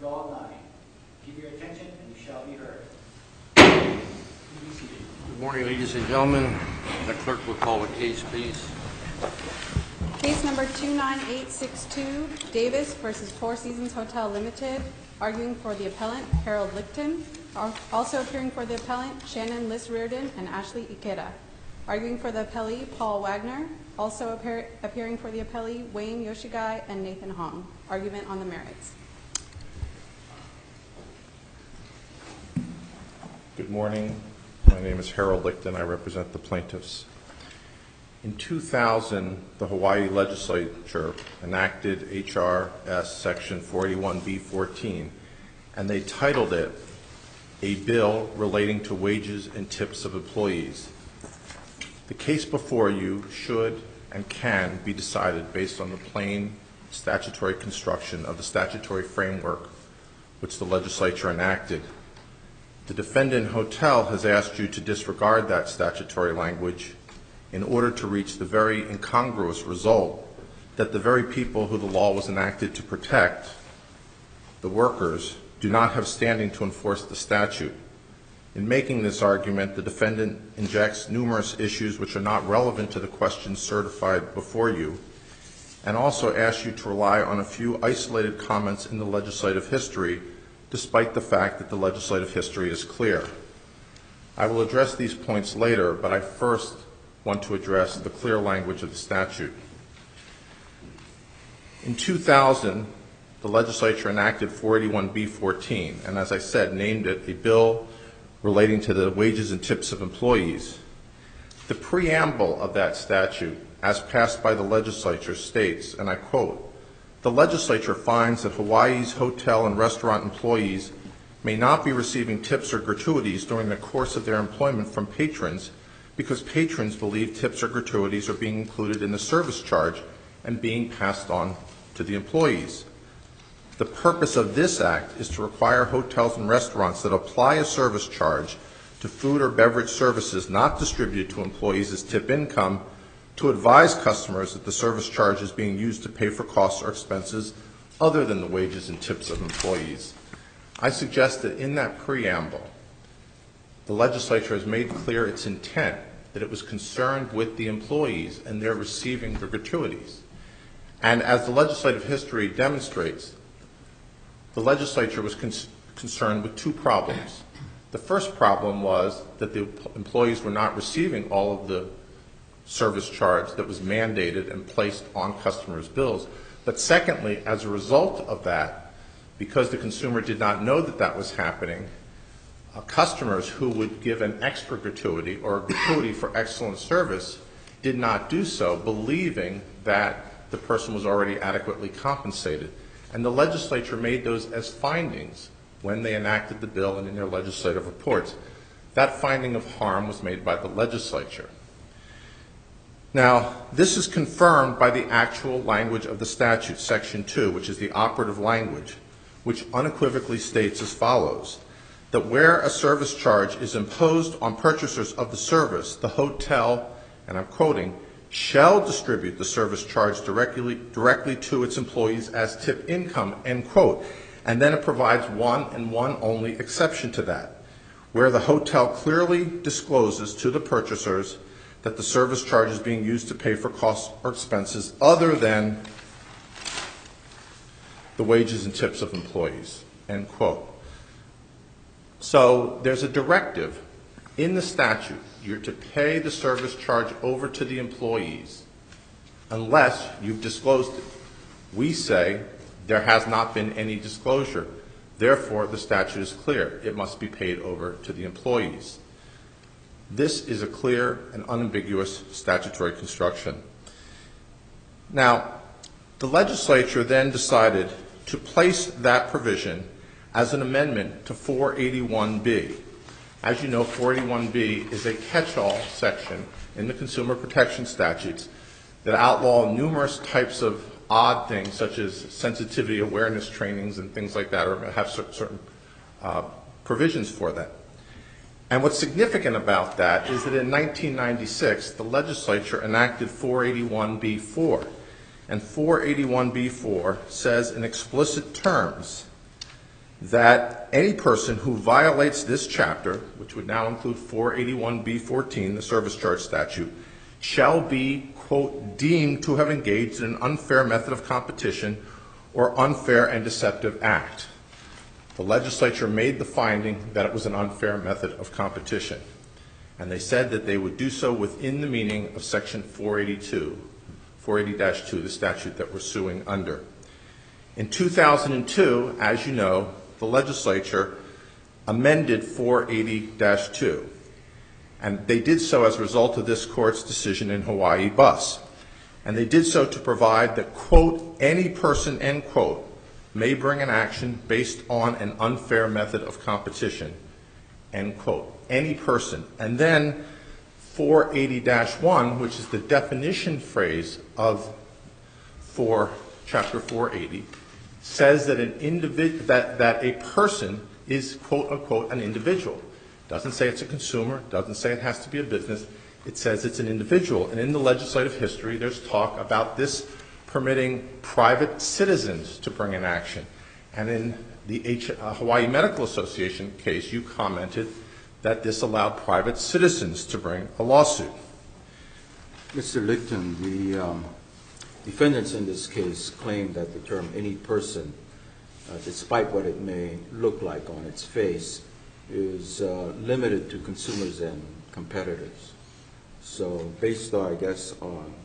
you're all nodding. Give your attention and you shall be heard. Please be seated. Good morning, ladies and gentlemen. The clerk will call the case, please. Case number 29862, Davis versus Four Seasons Hotel Limited. Arguing for the appellant, Harold Lichten. Also appearing for the appellant, Shannon Liz Reardon and Ashley Ikeda. Arguing for the appellee, Paul Wagner. Also appearing for the appellee, Wayne Yoshigai and Nathan Hong. Argument on the merits. Good morning. My name is Harold Lichten. I represent the plaintiffs. In 2000, the Hawaii legislature enacted HRS Section 481B14, and they titled it a bill relating to wages and tips of employees. The case before you should and can be decided based on the plain statutory construction of the statutory framework which the legislature enacted. The defendant hotel has asked you to disregard that statutory language in order to reach the very incongruous result that the very people who the law was enacted to protect, the workers, do not have standing to enforce the statute. In making this argument, the defendant injects numerous issues which are not relevant to the questions certified before you, and also asks you to rely on a few isolated comments in the legislative history, despite the fact that the legislative history is clear. I will address these points later, but I first want to address the clear language of the statute. In 2000, the legislature enacted 481B14, and as I said, named it a bill relating to the wages and tips of employees. The preamble of that statute, as passed by the legislature, states, and I quote, "The legislature finds that Hawaii's hotel and restaurant employees may not be receiving tips or gratuities during the course of their employment from patrons because patrons believe tips or gratuities are being included in the service charge and being passed on to the employees. The purpose of this act is to require hotels and restaurants that apply a service charge to food or beverage services not distributed to employees as tip income to advise customers that the service charge is being used to pay for costs or expenses other than the wages and tips of employees." I suggest that in that preamble, the legislature has made clear its intent that it was concerned with the employees and their receiving the gratuities. And as the legislative history demonstrates, the legislature was concerned with two problems. The first problem was that the employees were not receiving all of the service charge that was mandated and placed on customers' bills. But secondly, as a result of that, because the consumer did not know that that was happening, customers who would give an extra gratuity or a gratuity for excellent service did not do so, believing that the person was already adequately compensated. And the legislature made those as findings when they enacted the bill and in their legislative reports. That finding of harm was made by the legislature. Now, this is confirmed by the actual language of the statute, Section 2, which is the operative language, which unequivocally states as follows: that where a service charge is imposed on purchasers of the service, the hotel, and I'm quoting, shall distribute the service charge directly to its employees as tip income, end quote. And then it provides one and one only exception to that, where the hotel clearly discloses to the purchasers that the service charge is being used to pay for costs or expenses other than the wages and tips of employees, end quote. So there's a directive in the statute. You're to pay the service charge over to the employees unless you've disclosed it. We say there has not been any disclosure. Therefore, the statute is clear. It must be paid over to the employees. This is a clear and unambiguous statutory construction. Now, the legislature then decided to place that provision as an amendment to 481B. As you know, 481B is a catch-all section in the consumer protection statutes that outlaw numerous types of odd things, such as sensitivity awareness trainings and things like that, or have certain provisions for that. And what's significant about that is that in 1996, the legislature enacted 481B4. And 481B4 says in explicit terms that any person who violates this chapter, which would now include 481B14, the service charge statute, shall be, quote, deemed to have engaged in an unfair method of competition or unfair and deceptive act. The legislature made the finding that it was an unfair method of competition, and they said that they would do so within the meaning of Section 480-2, the statute that we're suing under. In 2002, as you know, the legislature amended 480-2, and they did so as a result of this court's decision in Hawaii Bus. And they did so to provide that, quote, any person, end quote, may bring an action based on an unfair method of competition, end quote. Any person. And then 480-1, which is the definition phrase of Chapter 480, says that that a person is, quote unquote, an individual. Doesn't say it's a consumer, doesn't say it has to be a business. It says it's an individual. And in the legislative history, there's talk about this permitting private citizens to bring an action. And in the Hawaii Medical Association case, you commented that this allowed private citizens to bring a lawsuit. Mr. Licton, the defendants in this case claim that the term any person, despite what it may look like on its face, is limited to consumers and competitors. So based, I guess, on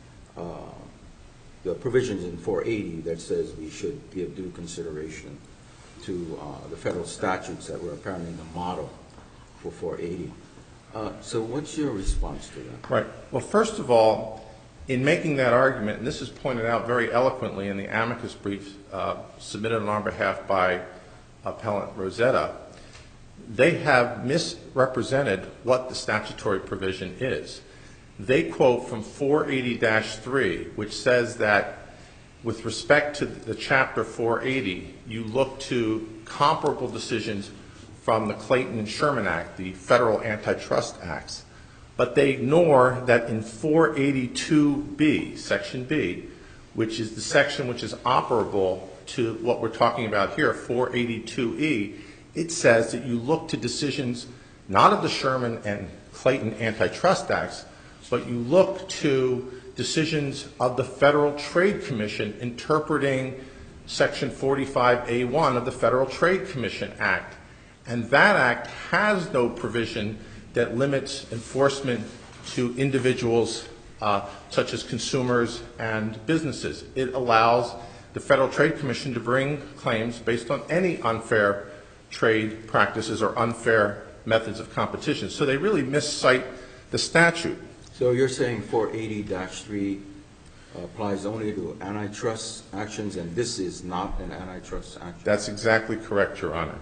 the provisions in 480 that says we should give due consideration to the federal statutes that were apparently the model for 480. So what's your response to that? Right. Well, first of all, in making that argument, and this is pointed out very eloquently in the amicus brief submitted on our behalf by Appellant Rosetta, they have misrepresented what the statutory provision is. They quote from 480-3, which says that with respect to the Chapter 480, you look to comparable decisions from the Clayton and Sherman Act, the federal antitrust acts. But they ignore that in 482B, Section B, which is the section which is operable to what we're talking about here, 482E, it says that you look to decisions not of the Sherman and Clayton antitrust acts, but you look to decisions of the Federal Trade Commission interpreting Section 45A1 of the Federal Trade Commission Act. And that act has no provision that limits enforcement to individuals such as consumers and businesses. It allows the Federal Trade Commission to bring claims based on any unfair trade practices or unfair methods of competition. So they really miscite the statute. So you're saying 480-3 applies only to antitrust actions, and this is not an antitrust action? That's exactly correct, Your Honor.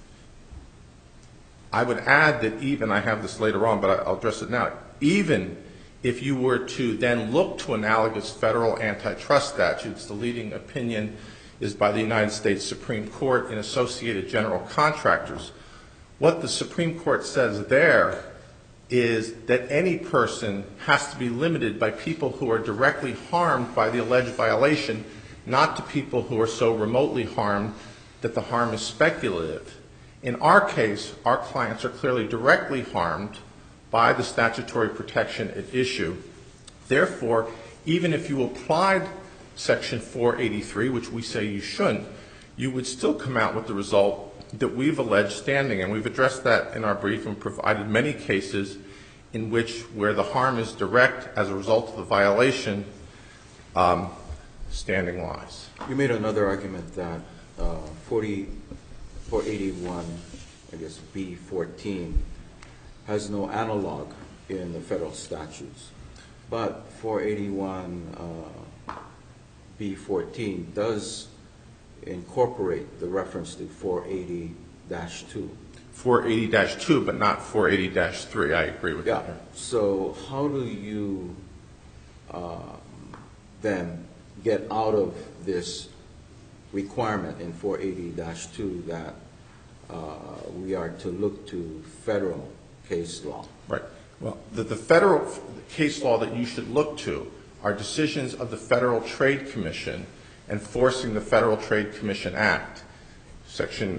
I would add that even, I have this later on, but I'll address it now, even if you were to then look to analogous federal antitrust statutes, the leading opinion is by the United States Supreme Court in Associated General Contractors. What the Supreme Court says there is that any person has to be limited by people who are directly harmed by the alleged violation, not to people who are so remotely harmed that the harm is speculative. In our case, our clients are clearly directly harmed by the statutory protection at issue. Therefore, even if you applied Section 483, which we say you shouldn't, you would still come out with the result that we've alleged standing. And we've addressed that in our brief and provided many cases in which where the harm is direct as a result of the violation, standing lies. You made another argument that 481, I guess B14, has no analog in the federal statutes. But 481 B14 does incorporate the reference to 480-2. 480-2, but not 480-3. I agree with that. So how do you then get out of this requirement in 480-2 that we are to look to federal case law? Right. Well, the federal case law that you should look to are decisions of the Federal Trade Commission enforcing the Federal Trade Commission Act. Section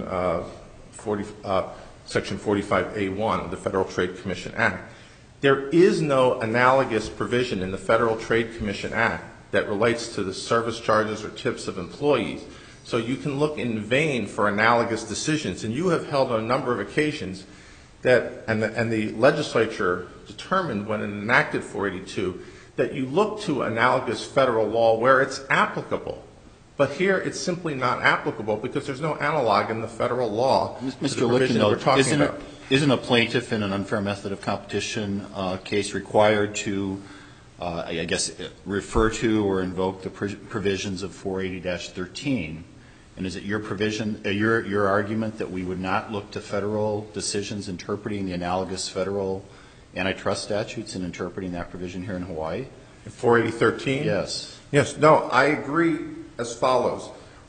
45A1 of the Federal Trade Commission Act. There is no analogous provision in the Federal Trade Commission Act that relates to the service charges or tips of employees. So you can look in vain for analogous decisions, and you have held on a number of occasions that, and the legislature determined when it enacted 482, that you look to analogous federal law where it's applicable. But here it's simply not applicable because there's no analog in the federal law. Mr. Lichten, isn't a plaintiff in an unfair method of competition case required to, I guess, refer to or invoke the provisions of 480-13? And is it your provision, your argument that we would not look to federal decisions interpreting the analogous federal antitrust statutes and interpreting that provision here in Hawaii? 480-13? Yes. Yes. No, I agree as follows.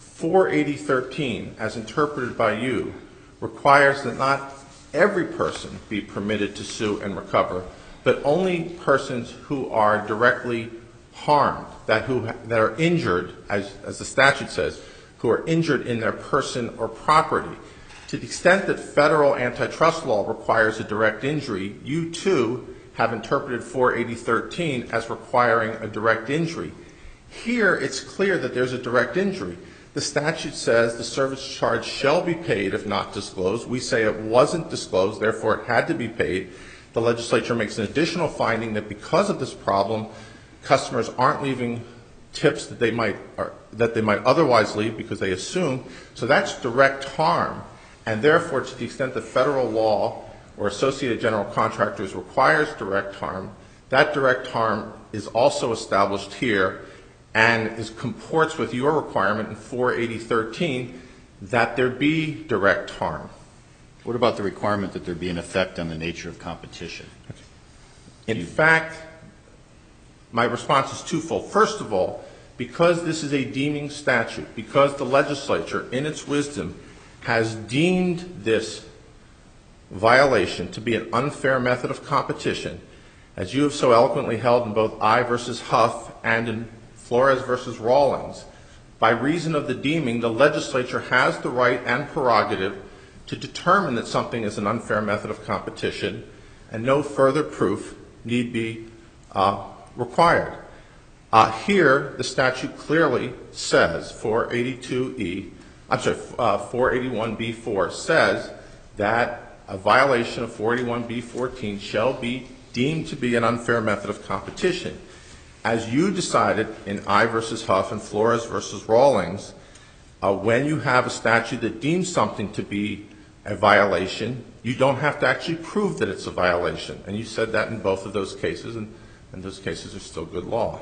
480-13, as interpreted by you, requires that not every person be permitted to sue and recover, but only persons who are directly harmed, that are injured, as the statute says, who are injured in their person or property. To the extent that federal antitrust law requires a direct injury, you too have interpreted 480-13 as requiring a direct injury. Here it's clear that there's a direct injury. The statute says the service charge shall be paid if not disclosed. We say it wasn't disclosed, therefore it had to be paid. The legislature makes an additional finding that because of this problem, customers aren't leaving tips that they might otherwise leave because they assume. So that's direct harm. And therefore, to the extent that federal law or Associated General Contractors requires direct harm, that direct harm is also established here and comports with your requirement in 480-13 that there be direct harm. What about the requirement that there be an effect on the nature of competition? In fact, my response is twofold. First of all, because this is a deeming statute, because the legislature, in its wisdom, has deemed this violation to be an unfair method of competition, as you have so eloquently held in both I versus Huff and in Flores versus Rawlings, by reason of the deeming, the legislature has the right and prerogative to determine that something is an unfair method of competition, and no further proof need be required. Here, the statute clearly says, 481B4 says that a violation of 481B14 shall be deemed to be an unfair method of competition. As you decided in I versus Huff and Flores versus Rawlings, when you have a statute that deems something to be a violation, you don't have to actually prove that it's a violation. And you said that in both of those cases, and those cases are still good law.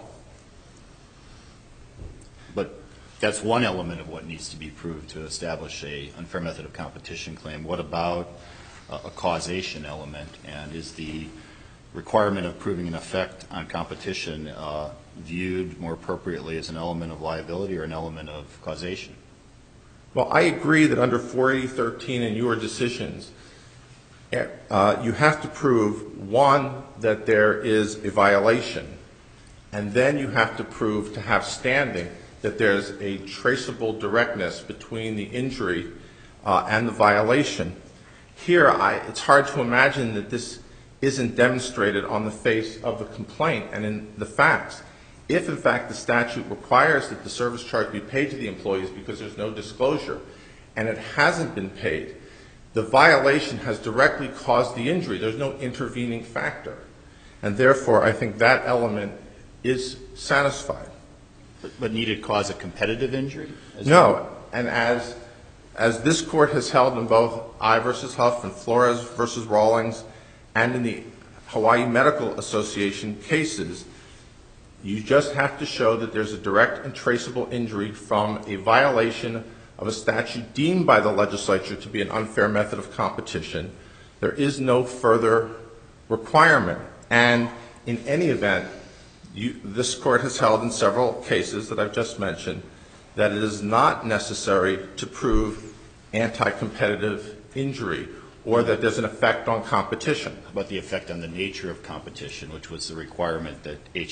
But that's one element of what needs to be proved to establish a unfair method of competition claim. What about a causation element? And is the requirement of proving an effect on competition viewed more appropriately as an element of liability or an element of causation? Well, I agree that under 480-13 in your decisions, you have to prove, one, that there is a violation, and then you have to prove, to have standing, that there's a traceable directness between the injury and the violation. Here, it's hard to imagine that this isn't demonstrated on the face of the complaint and in the facts. If, in fact, the statute requires that the service charge be paid to the employees because there's no disclosure, and it hasn't been paid, the violation has directly caused the injury. There's no intervening factor. And therefore, I think that element is satisfied. But need it cause a competitive injury? No. And as this Court has held in both I versus Huff and Flores versus Rawlings and in the Hawaii Medical Association cases, you just have to show that there's a direct and traceable injury from a violation of a statute deemed by the legislature to be an unfair method of competition. There is no further requirement. And in any event, this Court has held in several cases that I've just mentioned that it is not necessary to prove anti-competitive injury or that there's an effect on competition. How about the effect on the nature of competition, which was the requirement that the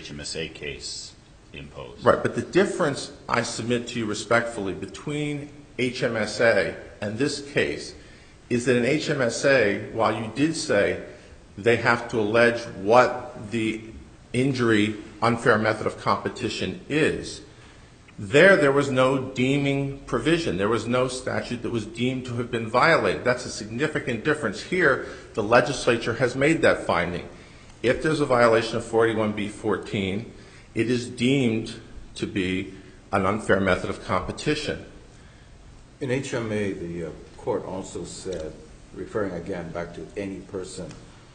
HMSA case imposed? Right, but the difference, I submit to you respectfully, between HMSA and this case is that in HMSA, while you did say they have to allege what the injury unfair method of competition is, there was no deeming provision. There was no statute that was deemed to have been violated. That's a significant difference. Here, the legislature has made that finding. If there's a violation of 481B14, it is deemed to be an unfair method of competition. In HMA, the court also said, referring again back to any person,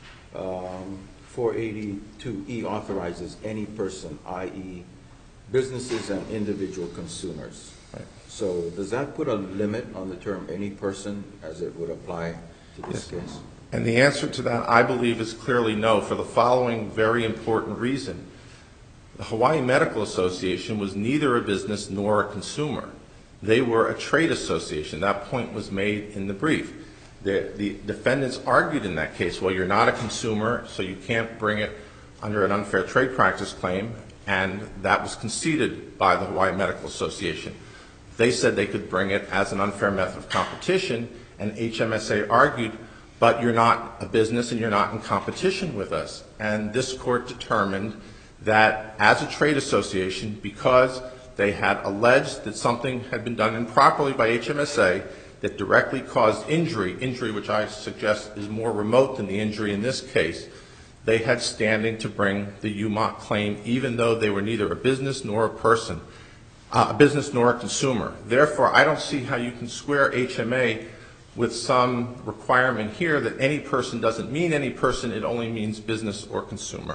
482E authorizes any person, i.e., businesses and individual consumers. Right. So does that put a limit on the term any person as it would apply to this case? And the answer to that, I believe, is clearly no, for the following very important reason. The Hawaii Medical Association was neither a business nor a consumer. They were a trade association. That point was made in the brief. The defendants argued in that case, well, you're not a consumer, so you can't bring it under an unfair trade practice claim, and that was conceded by the Hawaii Medical Association. They said they could bring it as an unfair method of competition, and HMSA argued, but you're not a business and you're not in competition with us. And this court determined that as a trade association, because they had alleged that something had been done improperly by HMSA that directly caused injury which I suggest is more remote than the injury in this case, they had standing to bring the UMOC claim even though they were neither a business nor a person, a business nor a consumer. Therefore, I don't see how you can square HMA with some requirement here that any person doesn't mean any person, it only means business or consumer.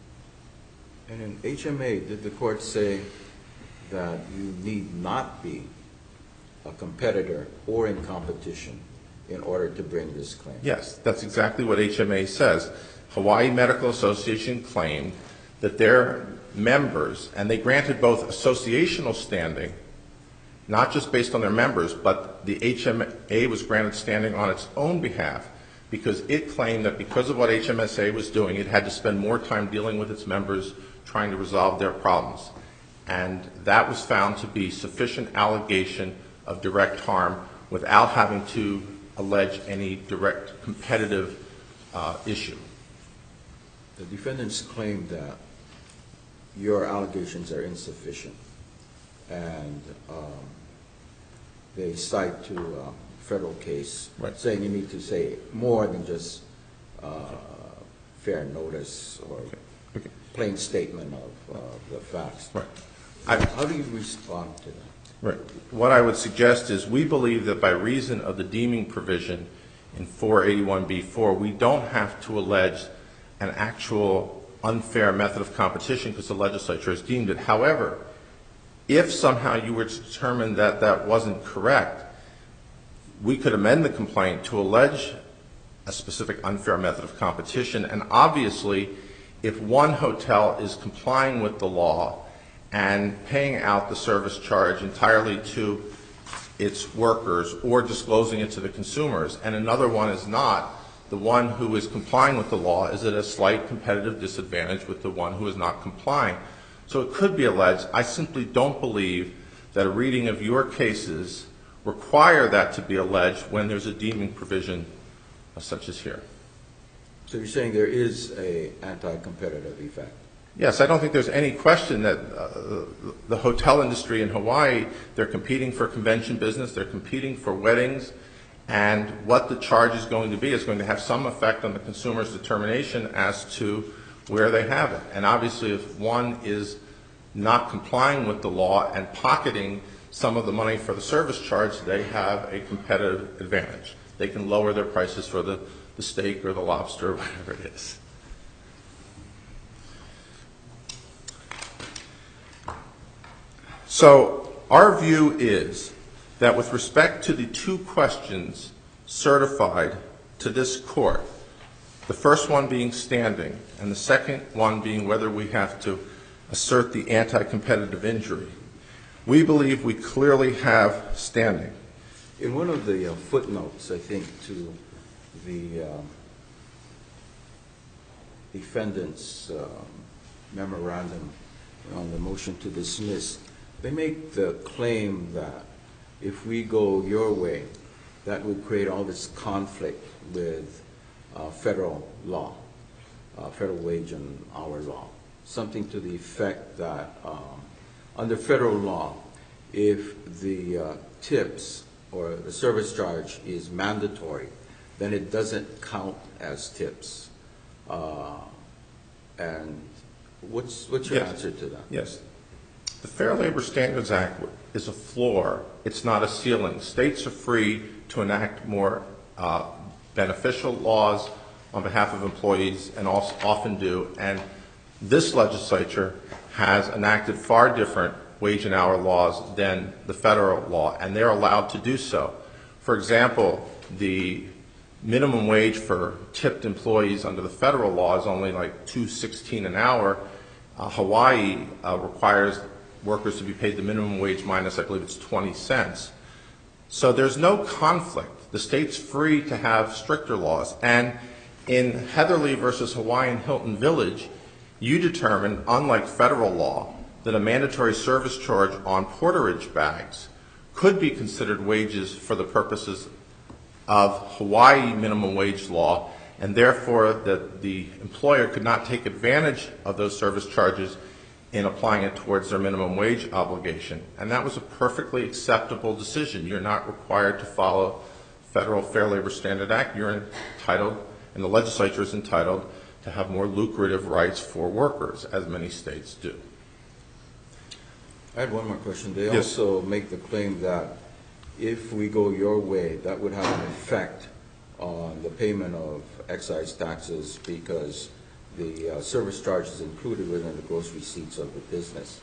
And in HMA, did the court say that you need not be a competitor or in competition in order to bring this claim? Yes, that's exactly what HMA says. Hawaii Medical Association claimed that their members, and they granted both associational standing, not just based on their members, but the HMA was granted standing on its own behalf because it claimed that because of what HMSA was doing, it had to spend more time dealing with its members trying to resolve their problems. And that was found to be sufficient allegation of direct harm without having to allege any direct competitive issue. The defendants claim that your allegations are insufficient, and they cite to a federal case saying you need to say more than just fair notice or plain statement of the facts. Right. How do you respond to that? Right. What I would suggest is we believe that by reason of the deeming provision in 481B4, we don't have to allege an actual unfair method of competition because the legislature has deemed it. However, if somehow you were to determine that that wasn't correct, we could amend the complaint to allege a specific unfair method of competition. And obviously, if one hotel is complying with the law and paying out the service charge entirely to its workers or disclosing it to the consumers, and another one is not, the one who is complying with the law is at a slight competitive disadvantage with the one who is not complying. So it could be alleged. I simply don't believe that a reading of your cases require that to be alleged when there's a deeming provision such as here. So you're saying there is an anti-competitive effect? Yes, I don't think there's any question that the hotel industry in Hawaii, they're competing for convention business, they're competing for weddings, and what the charge is going to have some effect on the consumer's determination as to where they have it. And obviously, if one is not complying with the law and pocketing some of the money for the service charge, they have a competitive advantage. They can lower their prices for the steak or the lobster or whatever it is. So our view is that with respect to the two questions certified to this court, the first one being standing and the second one being whether we have to assert the anti-competitive injury, we believe we clearly have standing. In one of the footnotes, I think, to the defendant's memorandum on the motion to dismiss, they make the claim that if we go your way, that would create all this conflict with federal law, federal wage and hour law. Something to the effect that under federal law, if the tips or the service charge is mandatory, then it doesn't count as tips. And what's your answer to that? Yes. The Fair Labor Standards Act is a floor. It's not a ceiling. States are free to enact more beneficial laws on behalf of employees, and also often do. And this legislature has enacted far different wage and hour laws than the federal law, and they're allowed to do so. For example, the minimum wage for tipped employees under the federal law is only like $2.16 an hour. Hawaii requires workers to be paid the minimum wage minus, I believe it's 20 cents. So there's no conflict. The state's free to have stricter laws. And in Heatherly versus Hawaiian Hilton Village, you determined, unlike federal law, that a mandatory service charge on porterage bags could be considered wages for the purposes of Hawaii minimum wage law, and therefore that the employer could not take advantage of those service charges in applying it towards their minimum wage obligation. And that was a perfectly acceptable decision. You're not required to follow Federal Fair Labor Standard Act. You're entitled, and the legislature is entitled, to have more lucrative rights for workers, as many states do. I had one more question. They Yes. also make the claim that if we go your way, that would have an effect on the payment of excise taxes because the service charge is included within the gross receipts of the business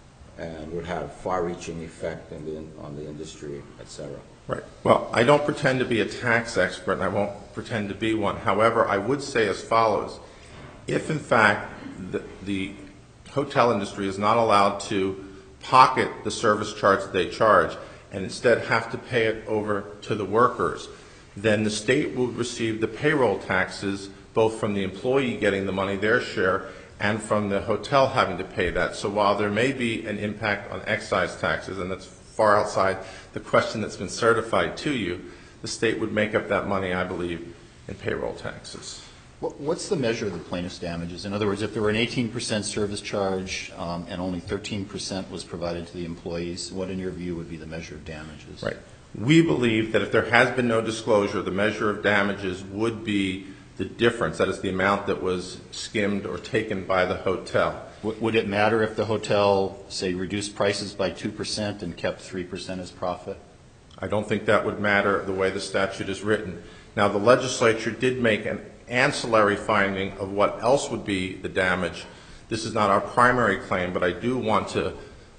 and would have far-reaching effect on the industry, et cetera. Right. Well, I don't pretend to be a tax expert, and I won't pretend to be one. However, I would say as follows. If, in fact, the hotel industry is not allowed to pocket the service charge that they charge and instead have to pay it over to the workers, then the state will receive the payroll taxes both from the employee getting the money, their share, and from the hotel having to pay that. So while there may be an impact on excise taxes, and that's far outside the question that's been certified to you, the state would make up that money, I believe, in payroll taxes. What's the measure of the plaintiff's damages? In other words, if there were an 18% service charge and only 13% was provided to the employees, what in your view would be the measure of damages? Right. We believe that if there has been no disclosure, the measure of damages would be the difference, that is the amount that was skimmed or taken by the hotel. Would it matter if the hotel, say, reduced prices by 2% and kept 3% as profit? I don't think that would matter the way the statute is written. Now, the legislature did make an ancillary finding of what else would be the damage. This is not our primary claim, but I do want to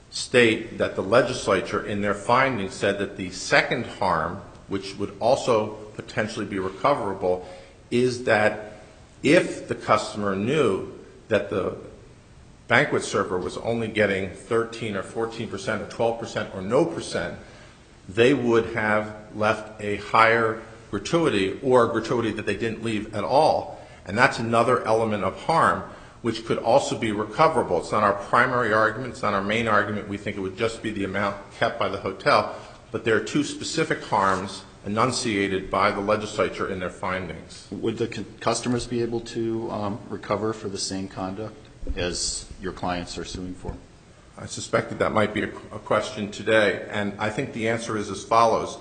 state that the legislature in their findings said that the second harm, which would also potentially be recoverable, is that if the customer knew that the banquet server was only getting 13 or 14% or 12% or no percent, they would have left a higher gratuity or a gratuity that they didn't leave at all. And that's another element of harm which could also be recoverable. It's not our primary argument. It's not our main argument. We think it would just be the amount kept by the hotel. But there are two specific harms enunciated by the legislature in their findings. Would the customers be able to recover for the same conduct as your clients are suing for? I suspected that might be a question today, and I think the answer is as follows.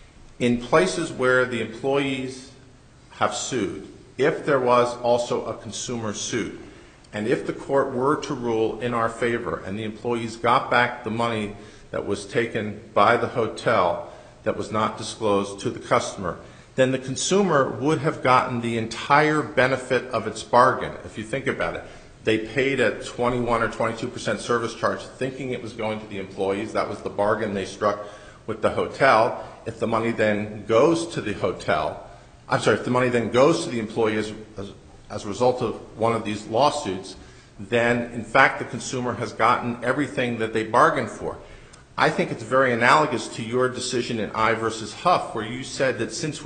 In places where the employees have sued, if there was also a consumer suit, and if the court were to rule in our favor and the employees got back the money that was taken by the hotel that was not disclosed to the customer, then the consumer would have gotten the entire benefit of its bargain. If you think about it, they paid a 21 or 22% service charge thinking it was going to the employees. That was the bargain they struck with the hotel. If the money then goes to the hotel, if the money then goes to the employee as a result of one of these lawsuits, then in fact the consumer has gotten everything that they bargained for. I think it's very analogous to your decision in I versus Huff, where you said that since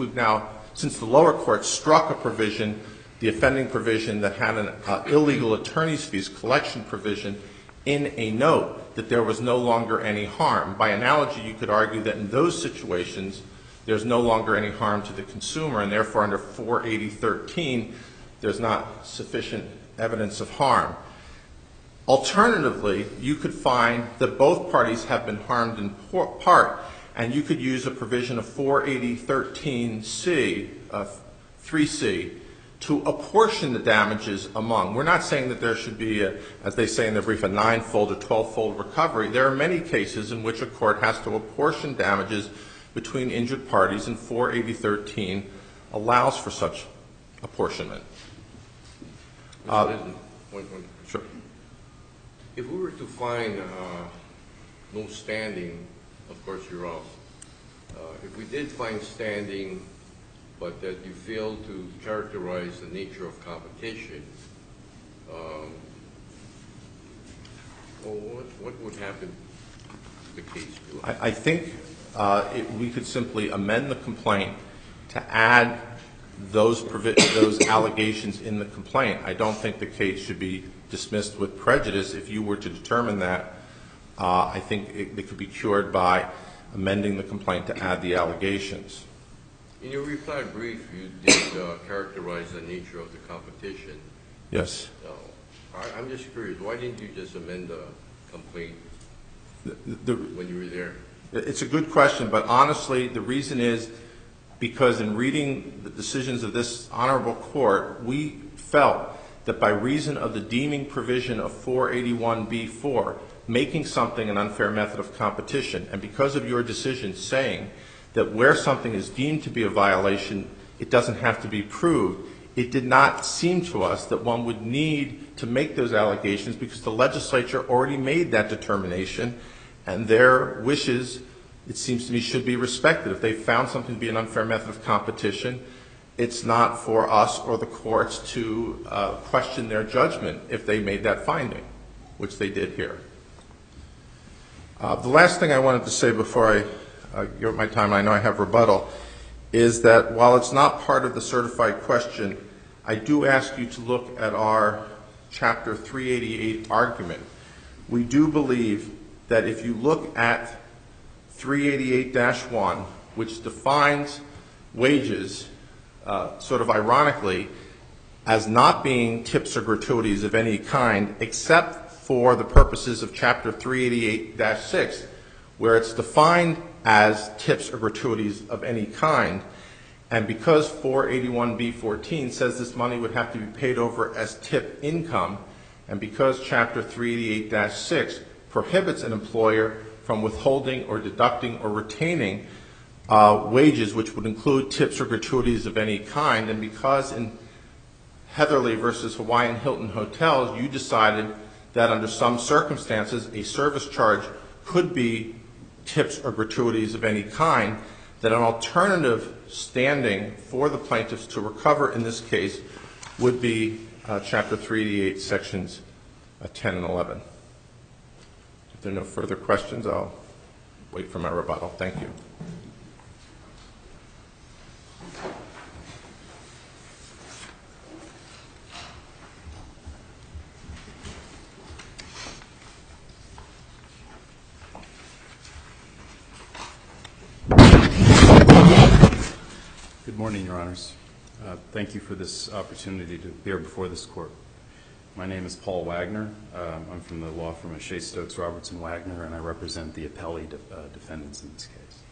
the lower court struck a provision, the offending provision that had an illegal attorney's fees collection provision in a note that there was no longer any harm. By analogy, you could argue that in those situations, there's no longer any harm to the consumer, and therefore under 480.13, there's not sufficient evidence of harm. Alternatively, you could find that both parties have been harmed in part, and you could use a provision of 480.13c, 3c, to apportion the damages among. We're not saying that there should be, as they say in their brief, a 9-fold or 12-fold recovery. There are many cases in which a court has to apportion damages between injured parties, and 480.13 allows for such apportionment. Sure. If we were to find no standing, of course you're off. If we did find standing, but that you failed to characterize the nature of competition, what would happen to the case? I think we could simply amend the complaint to add those allegations in the complaint. I don't think the case should be dismissed with prejudice. If you were to determine that, I think it could be cured by amending the complaint to add the allegations. In your reply brief, you did characterize the nature of the competition. Yes. I'm just curious, why didn't you just amend the complaint when you were there? It's a good question, but honestly, the reason is because in reading the decisions of this honorable court, we felt that by reason of the deeming provision of 481b4, making something an unfair method of competition, and because of your decision saying that where something is deemed to be a violation, it doesn't have to be proved, it did not seem to us that one would need to make those allegations because the legislature already made that determination, and their wishes, it seems to me, should be respected. If they found something to be an unfair method of competition, it's not for us or the courts to question their judgment if they made that finding, which they did here. The last thing I wanted to say before I give up my time, I know I have rebuttal, is that while it's not part of the certified question, I do ask you to look at our Chapter 388 argument. We do believe that if you look at 388-1, which defines wages, sort of ironically, as not being tips or gratuities of any kind, except for the purposes of Chapter 388-6, where it's defined as tips or gratuities of any kind, and because 481b14 says this money would have to be paid over as tip income, and because Chapter 388-6 prohibits an employer from withholding or deducting or retaining wages, which would include tips or gratuities of any kind, and because in Heatherly versus Hawaiian Hilton Hotels, you decided that under some circumstances a service charge could be tips or gratuities of any kind, that an alternative standing for the plaintiffs to recover in this case would be Chapter 388, Sections 10 and 11. If there are no further questions, I'll wait for my rebuttal. Thank you. Good morning, Your Honors. Thank you for this opportunity to appear before this court. My name is Paul Wagner. I'm from the law firm of Shea Stokes Robertson Wagner, and I represent the appellee defendants in this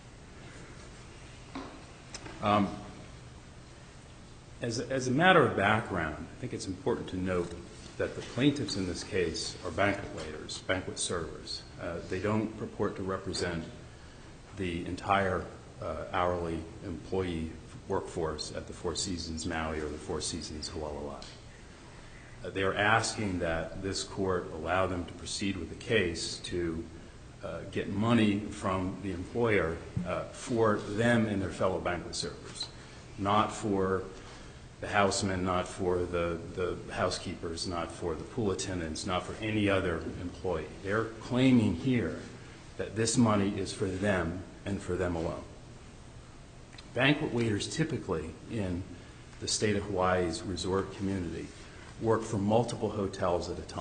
case. As a matter of background, I think it's important to note that the plaintiffs in this case are banquet waiters, banquet servers. They don't purport to represent the entire hourly employee workforce at the Four Seasons Maui or the Four Seasons Hualalai. They are asking that this court allow them to proceed with the case to get money from the employer for them and their fellow banquet servers, not for the housemen, not for the housekeepers, not for the pool attendants, not for any other employee. They're claiming here that this money is for them and for them alone. Banquet waiters typically in the state of Hawaii's resort community work for multiple hotels at a time.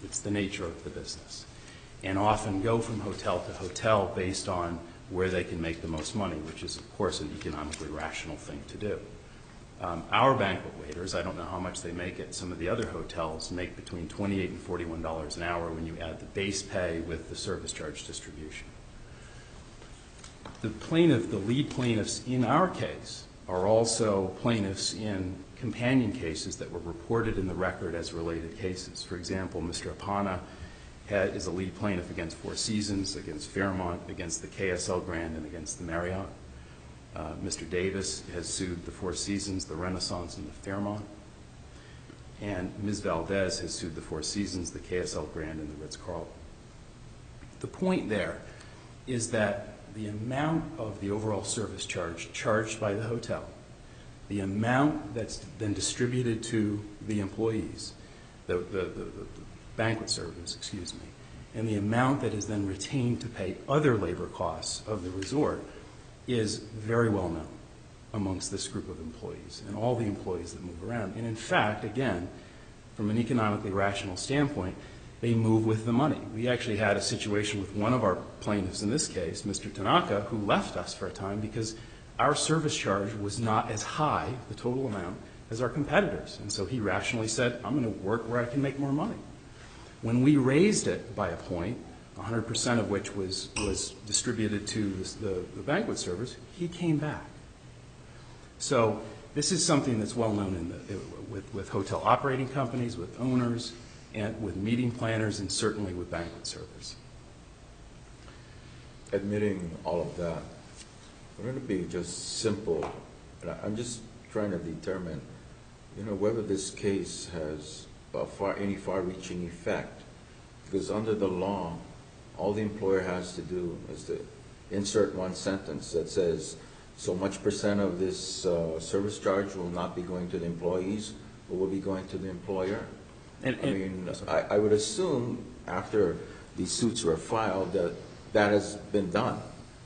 It's the nature of the business. And often go from hotel to hotel based on where they can make the most money, which is, of course, an economically rational thing to do. Our banquet waiters, I don't know how much they make at some of the other hotels, make between $28 and $41 an hour when you add the base pay with the service charge distribution. The lead plaintiffs in our case are also plaintiffs in companion cases that were reported in the record as related cases. For example, Mr. Apana is a lead plaintiff against Four Seasons, against Fairmont, against the KSL Grand, and against the Marriott. Mr. Davis has sued the Four Seasons, the Renaissance, and the Fairmont. And Ms. Valdez has sued the Four Seasons, the KSL Grand, and the Ritz-Carlton. The point there is that the amount of the overall service charge charged by the hotel, the amount that's then distributed to the employees, the banquet servers, excuse me, and the amount that is then retained to pay other labor costs of the resort is very well known amongst this group of employees and all the employees that move around. And in fact, again, from an economically rational standpoint, they move with the money. We actually had a situation with one of our plaintiffs in this case, Mr. Tanaka, who left us for a time because our service charge was not as high, the total amount, as our competitors. And so he rationally said, I'm going to work where I can make more money. When we raised it by a point, 100% of which was distributed to the banquet servers, he came back. So this is something that's well known with hotel operating companies, with owners, and with meeting planners, and certainly with banquet servers. Admitting all of that, wouldn't it be just simple? And I'm just trying to determine, whether this case has any far-reaching effect. Because under the law, all the employer has to do is to insert one sentence that says, so much % of this service charge will not be going to the employees, but will be going to the employer. I would assume after these suits were filed that has been done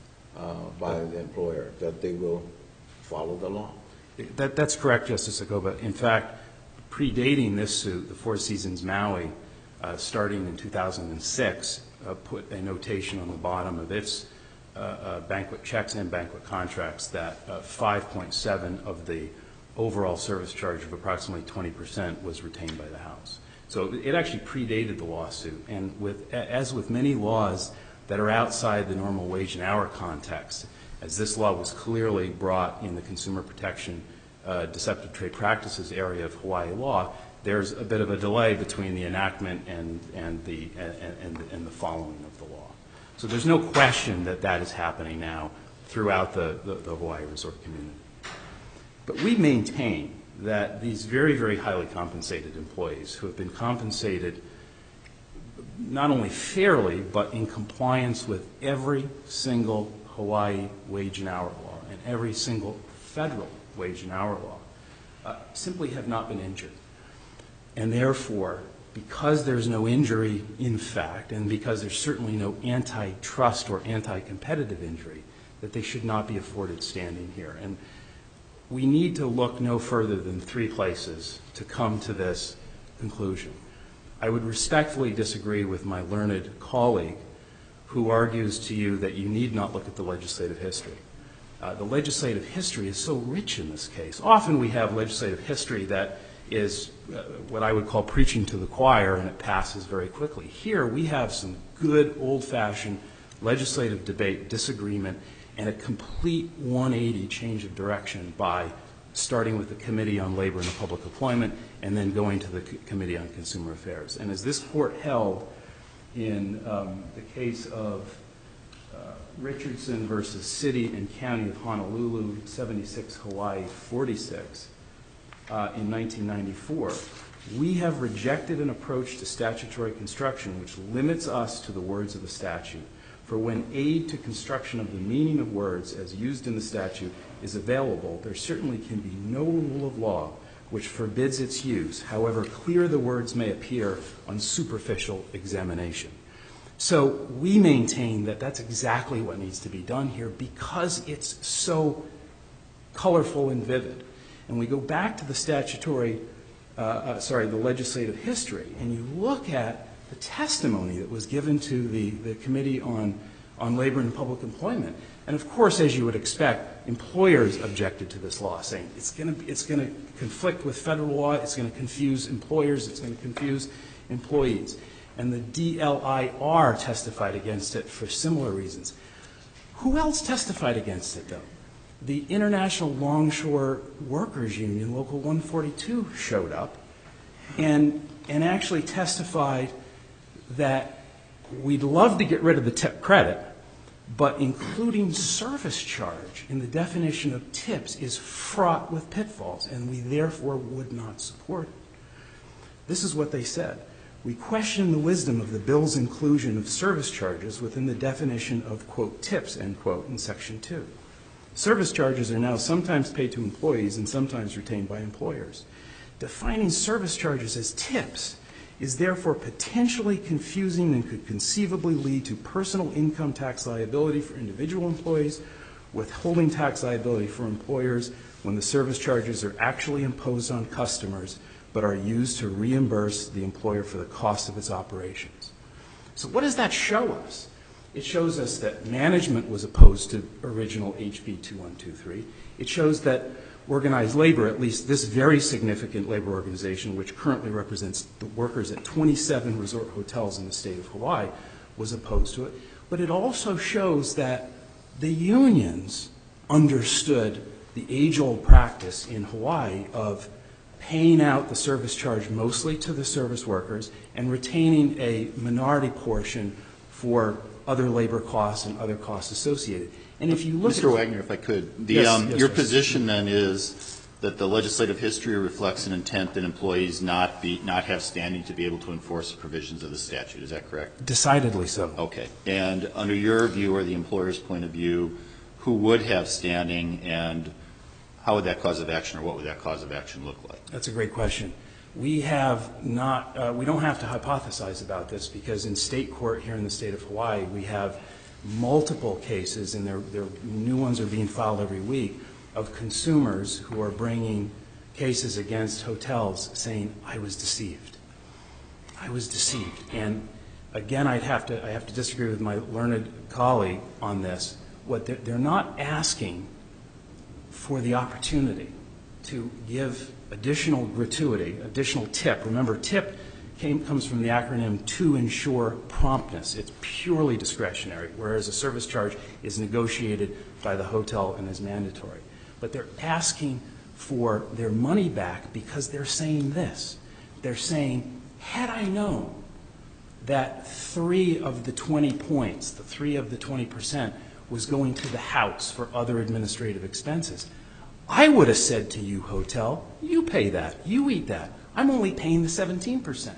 by the employer, that they will follow the law. That's correct, Justice Agoba. In fact, predating this suit, the Four Seasons Maui, starting in 2006, put a notation on the bottom of its banquet checks and banquet contracts that 5.7 of the overall service charge of approximately 20% was retained by the House. So it actually predated the lawsuit. And as with many laws that are outside the normal wage and hour context, as this law was clearly brought in the Consumer Protection Deceptive Trade Practices area of Hawaii law, there's a bit of a delay between the enactment and the following of the law. So there's no question that is happening now throughout the Hawaii resort community. But we maintain that these very, very highly compensated employees who have been compensated not only fairly, but in compliance with every single Hawaii wage and hour law and every single federal wage and hour law simply have not been injured. And therefore, because there's no injury in fact, and because there's certainly no antitrust or anti-competitive injury, that they should not be afforded standing here. And we need to look no further than three places to come to this conclusion. I would respectfully disagree with my learned colleague who argues to you that you need not look at the legislative history. The legislative history is so rich in this case. Often we have legislative history that is what I would call preaching to the choir, and it passes very quickly. Here we have some good old-fashioned legislative debate, disagreement, and a complete 180 change of direction by starting with the Committee on Labor and Public Employment and then going to the Committee on Consumer Affairs. And as this court held in the case of Richardson versus City and County of Honolulu, 76 Hawaii 46, in 1994, we have rejected an approach to statutory construction which limits us to the words of the statute. For when aid to construction of the meaning of words as used in the statute is available, there certainly can be no rule of law which forbids its use, however clear the words may appear on superficial examination. So we maintain that that's exactly what needs to be done here because it's so colorful and vivid. And we go back to the the legislative history, and you look at the testimony that was given to the Committee on Labor and Public Employment. And of course, as you would expect, employers objected to this law, saying it's going to conflict with federal law, it's going to confuse employers, it's going to confuse employees. And the DLIR testified against it for similar reasons. Who else testified against it, though? The International Longshore Workers Union, Local 142, showed up and actually testified that we'd love to get rid of the tip credit, but including service charge in the definition of tips is fraught with pitfalls, and we therefore would not support it. This is what they said. We question the wisdom of the bill's inclusion of service charges within the definition of, quote, tips, end quote, in Section 2. Service charges are now sometimes paid to employees and sometimes retained by employers. Defining service charges as tips is therefore potentially confusing and could conceivably lead to personal income tax liability for individual employees, withholding tax liability for employers when the service charges are actually imposed on customers but are used to reimburse the employer for the cost of its operations. So what does that show us? It shows us that management was opposed to original HB 2123. It shows that organized labor, at least this very significant labor organization, which currently represents the workers at 27 resort hotels in the state of Hawaii, was opposed to it. But it also shows that the unions understood the age-old practice in Hawaii of paying out the service charge mostly to the service workers and retaining a minority portion for other labor costs and other costs associated. And if you look Mr. Wagner, if I could, your position then is that the legislative history reflects an intent that employees not have standing to be able to enforce the provisions of the statute. Is that correct? Decidedly so. Okay. And under your view or the employer's point of view, who would have standing and how would that cause of action or what would that cause of action look like? That's a great question. We have not, we don't have to hypothesize about this because in state court here in the state of Hawaii, we have multiple cases, and their new ones are being filed every week, of consumers who are bringing cases against hotels saying, I was deceived. I was deceived. And again, I have to disagree with my learned colleague on this. What they're not asking for the opportunity to give additional gratuity, additional tip. Remember, tip comes from the acronym to ensure promptness. It's purely discretionary, whereas a service charge is negotiated by the hotel and is mandatory. But they're asking for their money back because they're saying this. They're saying, had I known that 3 of the 20 points, the 3 of the 20% was going to the house for other administrative expenses, I would have said to you, hotel, you pay that, you eat that. I'm only paying the 17%.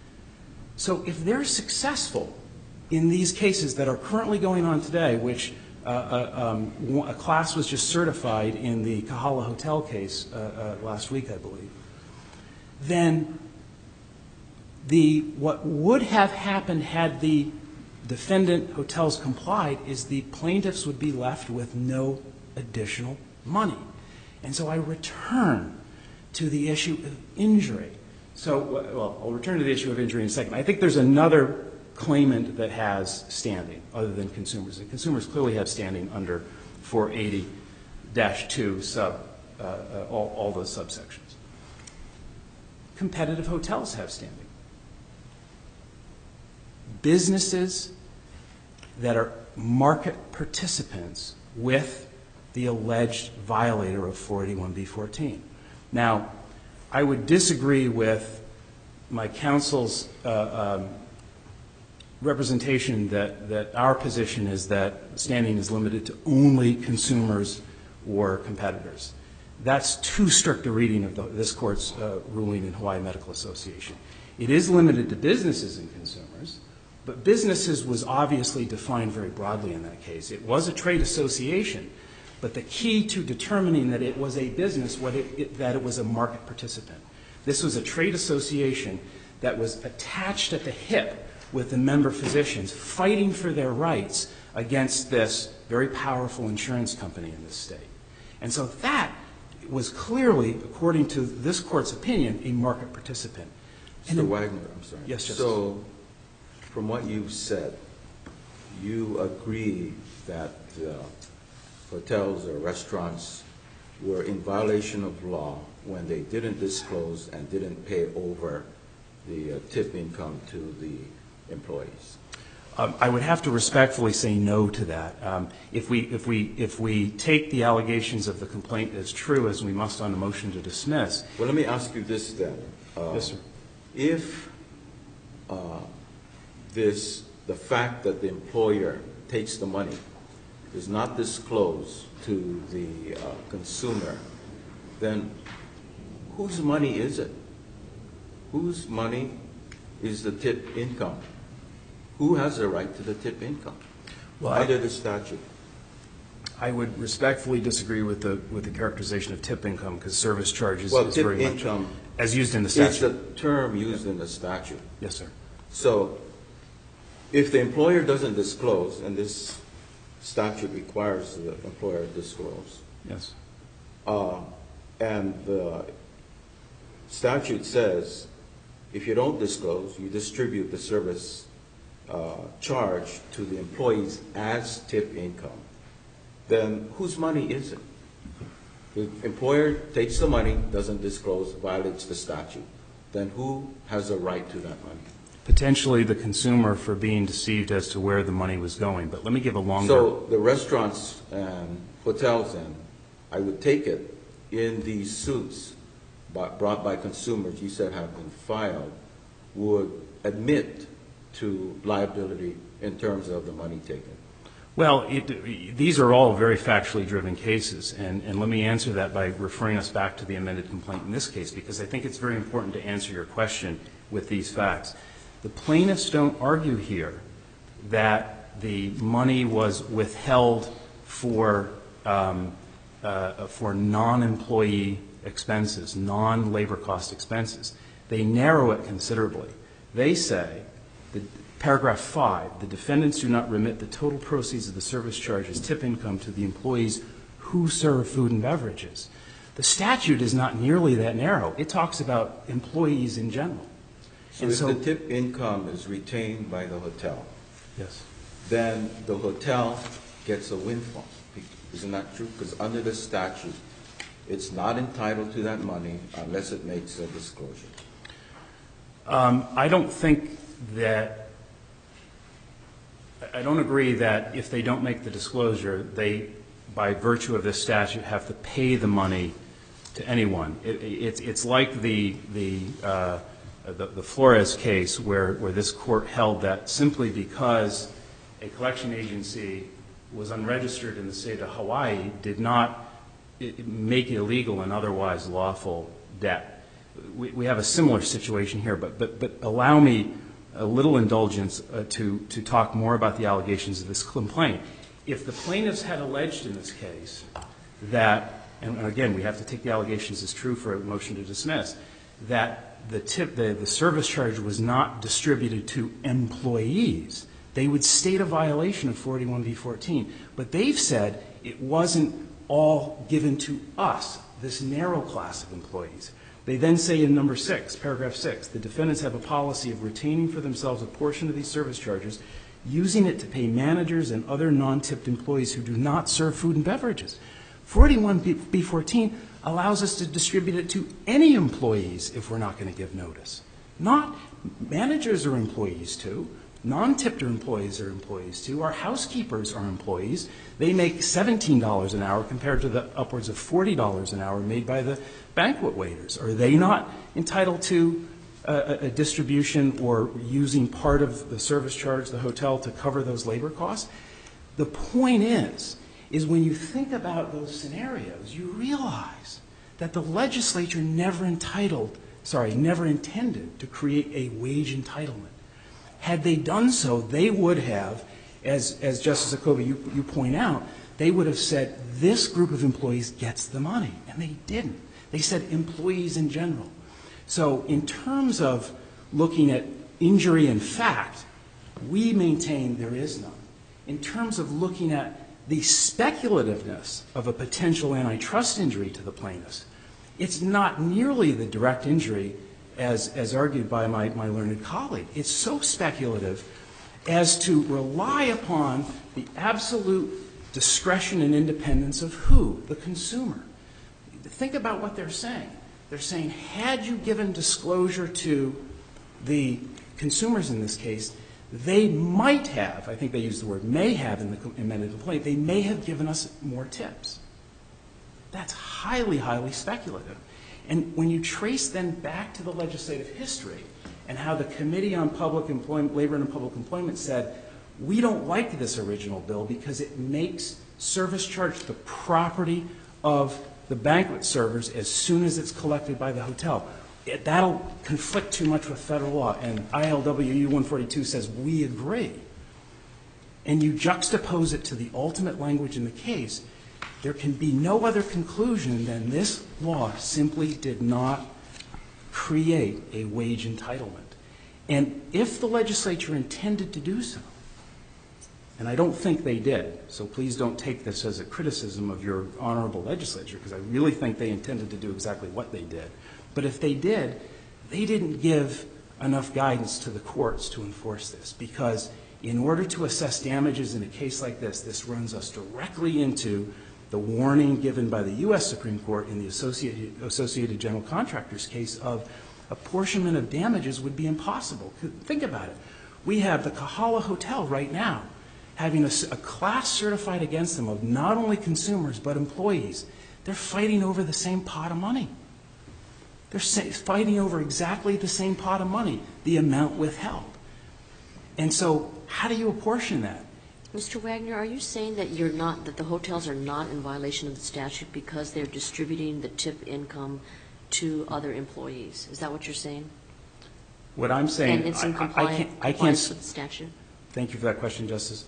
So if they're successful in these cases that are currently going on today, which a class was just certified in the Kahala Hotel case last week, I believe, then what would have happened had the defendant hotels complied is the plaintiffs would be left with no additional money. And so I return to the issue of injury. So, well, I'll return to the issue of injury in a second. I think there's another claimant that has standing other than consumers. And consumers clearly have standing under 480-2 all those subsections. Competitive hotels have standing. Businesses that are market participants with the alleged violator of 481b14. Now, I would disagree with my counsel's representation that our position is that standing is limited to only consumers or competitors. That's too strict a reading of this court's ruling in Hawaii Medical Association. It is limited to businesses and consumers, but businesses was obviously defined very broadly in that case. It was a trade association, but the key to determining that it was a business was that it was a market participant. This was a trade association that was attached at the hip with the member physicians fighting for their rights against this very powerful insurance company in this state. And so that was clearly, according to this court's opinion, a market participant. Mr. Wagner, I'm sorry. Yes, Justice. So from what you've said, you agree that hotels or restaurants were in violation of law when they didn't disclose and didn't pay over the tip income to the employees? I would have to respectfully say no to that. If we take the allegations of the complaint as true, as we must on the motion to dismiss. Well, let me ask you this then. Yes, sir. If the fact that the employer takes the money is not disclosed to the consumer, then whose money is it? Whose money is the tip income? Who has the right to the tip income under the statute? I would respectfully disagree with the characterization of tip income, because service charges Well, is tip very much income as used in the is statute. the term used in the statute. Yes, sir. So if the employer doesn't disclose, and this statute requires the employer to disclose, Yes. and the statute says if you don't disclose, you distribute the service charge to the employees as tip income, then whose money is it? The employer takes the money, doesn't disclose, violates the statute. Then who has a right to that money? Potentially the consumer for being deceived as to where the money was going. But let me give a longer. So the restaurants and hotels, then, I would take it, in these suits brought by consumers, you said have been filed, would admit to liability in terms of the money taken. Well, these are all very factually driven cases, and let me answer that by referring us back to the amended complaint in this case, because I think it's very important to answer your question with these facts. The plaintiffs don't argue here that the money was withheld for non-employee expenses, non-labor cost expenses. They narrow it considerably. They say, paragraph 5, the defendants do not remit the total proceeds of the service charge as tip income to the employees who serve food and beverages. The statute is not nearly that narrow. It talks about employees in general. So if the tip income is retained by the hotel, yes, then the hotel gets a windfall. Isn't that true? Because under the statute, it's not entitled to that money unless it makes a disclosure. I don't think that I don't agree that if they don't make the disclosure, they, by virtue of this statute, have to pay the money to anyone. It's like the Flores case where this court held that simply because a collection agency was unregistered in the state of Hawaii did not make it illegal and otherwise lawful debt. We have a similar situation here, but allow me a little indulgence to talk more about the allegations of this complaint. If the plaintiffs had alleged in this case that, and again, we have to take the allegations as true for a motion to dismiss, that the service charge was not distributed to employees, they would state a violation of 481b14. But they've said it wasn't all given to us, this narrow class of employees. They then say in number 6, paragraph 6, the defendants have a policy of retaining for themselves a portion of these service charges, using it to pay managers and other non-tipped employees who do not serve food and beverages. 481b14 allows us to distribute it to any employees if we're not going to give notice. Not managers are employees too. Non-tipped employees are employees too. Our housekeepers are employees. They make $17 an hour compared to the upwards of $40 an hour made by the banquet waiters. Are they not entitled to a distribution or using part of the service charge, the hotel, to cover those labor costs? The point is when you think about those scenarios, you realize that the legislature never intended to create a wage entitlement. Had they done so, they would have, as Justice Acoba, you point out, they would have said this group of employees gets the money, and they didn't. They said employees in general. So in terms of looking at injury in fact, we maintain there is none. In terms of looking at the speculativeness of a potential antitrust injury to the plaintiffs, it's not nearly the direct injury as argued by my learned colleague. It's so speculative as to rely upon the absolute discretion and independence of who? The consumer. Think about what they're saying. They're saying, had you given disclosure to the consumers in this case, they might have, I think they used the word may have in the amended complaint, they may have given us more tips. That's highly, highly speculative. And when you trace then back to the legislative history and how the Committee on Public Employment, Labor and Public Employment said, we don't like this original bill because it makes service charge the property of the banquet servers as soon as it's collected by the hotel. That'll conflict too much with federal law. And ILWU 142 says we agree. And you juxtapose it to the ultimate language in the case, there can be no other conclusion than this law simply did not create a wage entitlement. And if the legislature intended to do so, and I don't think they did, so please don't take this as a criticism of your honorable legislature, because I really think they intended to do exactly what they did. But if they did, they didn't give enough guidance to the courts to enforce this, because in order to assess damages in a case like this runs us directly into the warning given by the U.S. Supreme Court in the Associated General Contractors case of apportionment of damages would be impossible. Think about it. We have the Kahala Hotel right now having a class certified against them of not only consumers but employees. They're fighting over the same pot of money. They're fighting over exactly the same pot of money, the amount withheld. And so how do you apportion that? Mr. Wagner, are you saying that that the hotels are not in violation of the statute because they're distributing the tip income to other employees? Is that what you're saying? What I'm saying, and it's in compliance with the statute? Thank you for that question, Justice.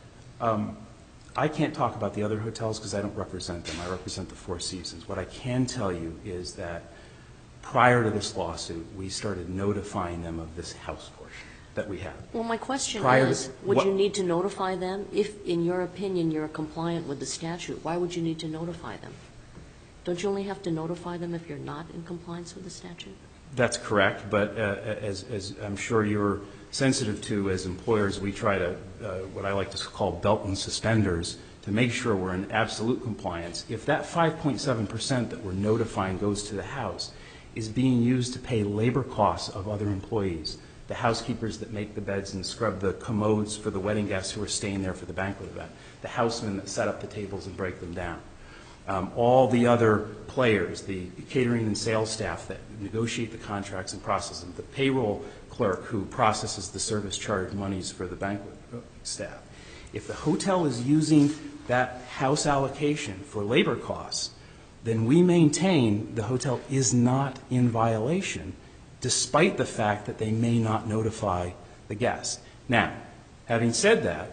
I can't talk about the other hotels because I don't represent them. I represent the Four Seasons. What I can tell you is that prior to this lawsuit, we started notifying them of this house portion that we have. Well, my question is, would you need to notify them? If, in your opinion, you're compliant with the statute, why would you need to notify them? Don't you only have to notify them if you're not in compliance with the statute? That's correct, but as I'm sure you're sensitive to as employers, we try to, what I like to call belt and suspenders, to make sure we're in absolute compliance. If that 5.7% that we're notifying goes to the house is being used to pay labor costs of other employees, the housekeepers that make the beds and scrub the commodes for the wedding guests who are staying there for the banquet event, the housemen that set up the tables and break them down, all the other players, the catering and sales staff that negotiate the contracts and process them, the payroll clerk who processes the service charge monies for the banquet staff. If the hotel is using that house allocation for labor costs, then we maintain the hotel is not in violation, despite the fact that they may not notify the guests. Now, having said that,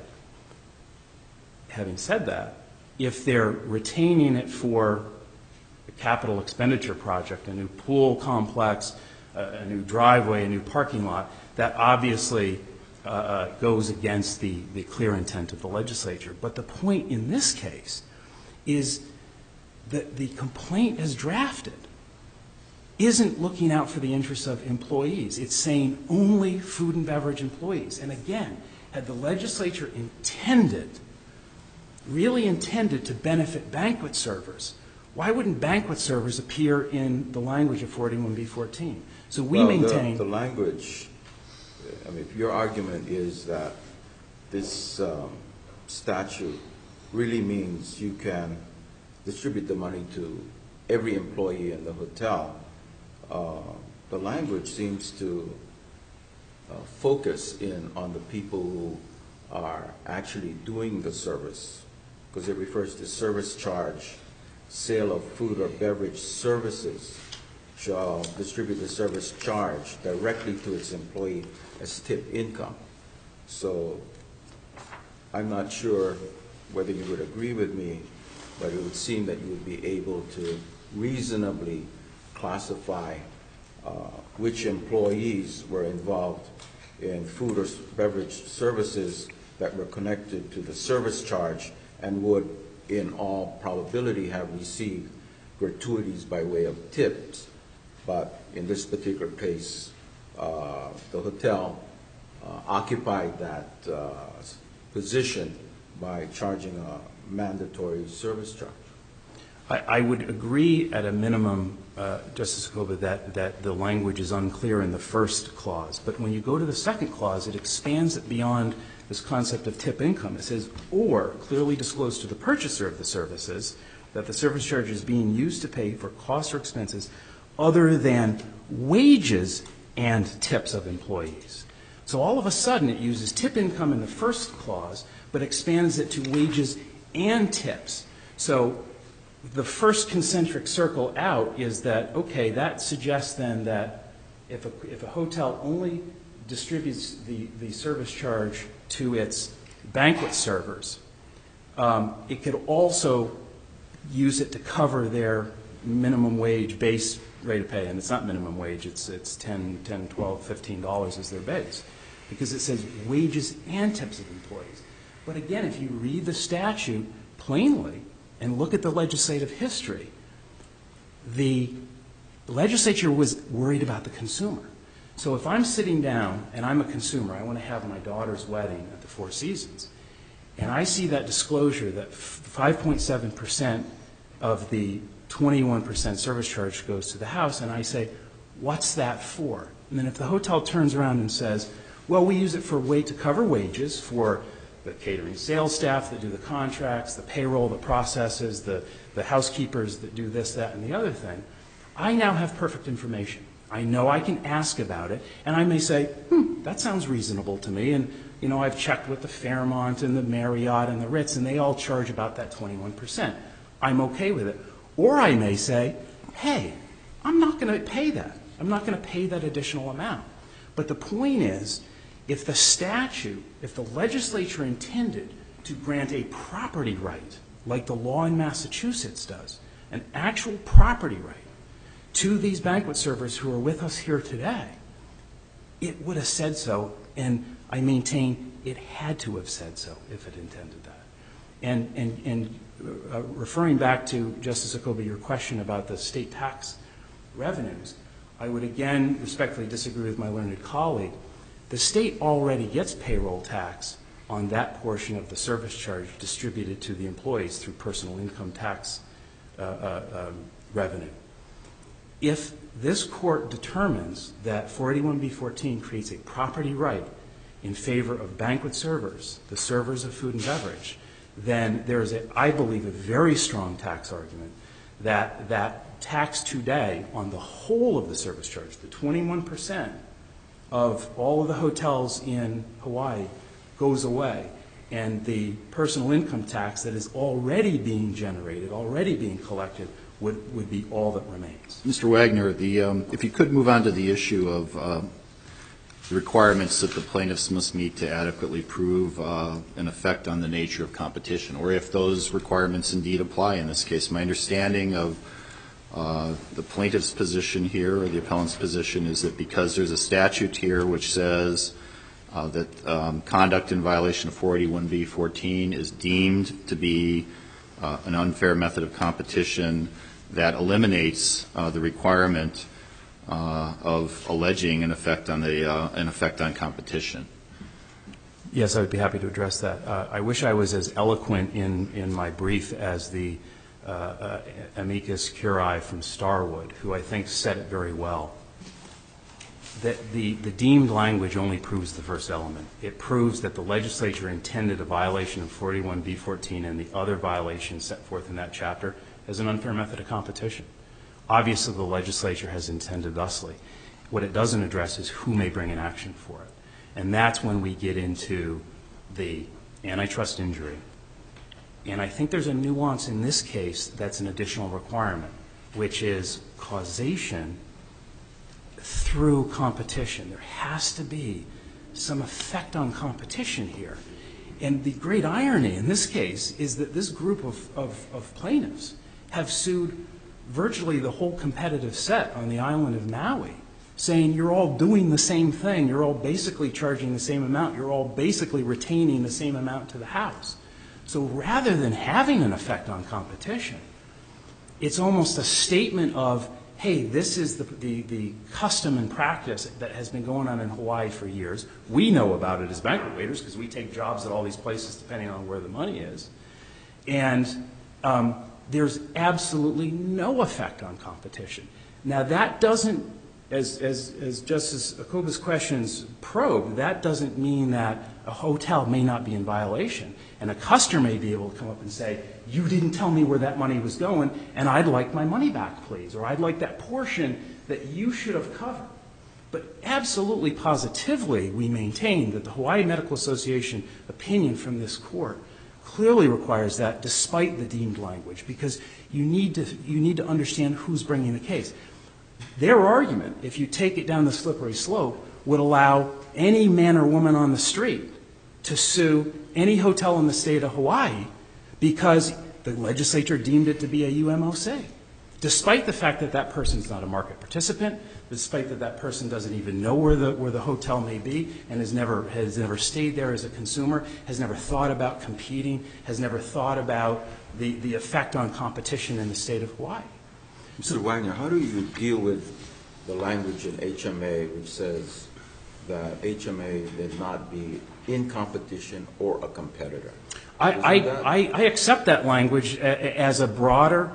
if they're retaining it for a capital expenditure project, a new pool complex, a new driveway, a new parking lot, that obviously goes against the clear intent of the legislature. But the point in this case is that the complaint as drafted isn't looking out for the interests of employees. It's saying only food and beverage employees. And again, had the legislature really intended to benefit banquet servers, why wouldn't banquet servers appear in the language of 41B14? So we maintain... The language, I mean, if your argument is that this statute really means you can distribute the money to every employee in the hotel, the language seems to focus in on the people who are actually doing the service, because it refers to service charge. Sale of food or beverage services shall distribute the service charge directly to its employee as tip income. So I'm not sure whether you would agree with me, but it would seem that you would be able to reasonably classify which employees were involved in food or beverage services that were connected to the service charge and would, in all probability, have received gratuities by way of tips. But in this particular case, the hotel occupied that position by charging a mandatory service charge. I would agree at a minimum, Justice Acoba, that the language is unclear in the first clause. But when you go to the second clause, it expands it beyond this concept of tip income. It says, or clearly disclose to the purchaser of the services that the service charge is being used to pay for costs or expenses other than wages and tips of employees. So all of a sudden it uses tip income in the first clause, but expands it to wages and tips. So the first concentric circle out is that, okay, that suggests then that if a hotel only distributes the service charge to its banquet servers, it could also use it to cover their minimum wage base rate of pay. And it's not minimum wage, it's $10, $12, $15 is their base. Because it says wages and tips of employees. But again, if you read the statute plainly and look at the legislative history, the legislature was worried about the consumer. So if I'm sitting down and I'm a consumer, I want to have my daughter's wedding at the Four Seasons, and I see that disclosure that 5.7% of the 21% service charge goes to the house, and I say, what's that for? And then if the hotel turns around and says, well, we use it to cover wages for the catering sales staff that do the contracts, the payroll that processes, the housekeepers that do this, that, and the other thing, I now have perfect information. I know I can ask about it, and I may say, that sounds reasonable to me, and you know, I've checked with the Fairmont and the Marriott and the Ritz, and they all charge about that 21%. I'm okay with it. Or I may say, hey, I'm not going to pay that. I'm not going to pay that additional amount. But the point is, if the statute, if the legislature intended to grant a property right, like the law in Massachusetts does, an actual property right to these banquet servers who are with us here today, it would have said so, and I maintain it had to have said so if it intended that. And referring back to, Justice Acoba, your question about the state tax revenues, I would again respectfully disagree with my learned colleague. The state already gets payroll tax on that portion of the service charge distributed to the employees through personal income tax revenue. If this court determines that 481b14 creates a property right in favor of banquet servers, the servers of food and beverage, then there is, I believe, a very strong tax argument that that tax today on the whole of the service charge, the 21% of all of the hotels in Hawaii, goes away, and the personal income tax that is already being generated, already being collected, would be all that remains. Mr. Wagner, if you could move on to the issue of the requirements that the plaintiffs must meet to adequately prove an effect on the nature of competition, or if those requirements indeed apply in this case. My understanding of the plaintiff's position here, or the appellant's position, is that because there's a statute here which says that conduct in violation of 481b14 is deemed to be an unfair method of competition, that eliminates the requirement of alleging an effect on competition. Yes, I would be happy to address that. I wish I was as eloquent in my brief as the amicus curiae from Starwood, who I think said it very well. That the deemed language only proves the first element. It proves that the legislature intended a violation of 481b14 and the other violations set forth in that chapter as an unfair method of competition. Obviously, the legislature has intended thusly. What it doesn't address is who may bring an action for it. And that's when we get into the antitrust injury. And I think there's a nuance in this case that's an additional requirement, which is causation through competition. There has to be some effect on competition here. And the great irony in this case is that this group of plaintiffs have sued virtually the whole competitive set on the island of Maui, saying you're all doing the same thing, you're all basically charging the same amount, you're all basically retaining the same amount to the house. So rather than having an effect on competition, it's almost a statement of, hey, this is the custom and practice that has been going on in Hawaii for years. We know about it as banquet waiters because we take jobs at all these places depending on where the money is. And there's absolutely no effect on competition. Now, that doesn't, as Justice Akuba's questions probe, that doesn't mean that a hotel may not be in violation. And a customer may be able to come up and say, you didn't tell me where that money was going, and I'd like my money back, please, or I'd like that portion that you should have covered. But absolutely positively, we maintain that the Hawaii Medical Association opinion from this court clearly requires that despite the deemed language, because you need to understand who's bringing the case. Their argument, if you take it down the slippery slope, would allow any man or woman on the street to sue any hotel in the state of Hawaii because the legislature deemed it to be a UMOC, despite the fact that that person's not a market participant, despite that that person doesn't even know where the hotel may be and has never stayed there as a consumer, has never thought about competing, has never thought about the effect on competition in the state of Hawaii. Mr. Wagner, how do you deal with the language in HMA which says that HMA may not be in competition or a competitor? I accept that language as a broader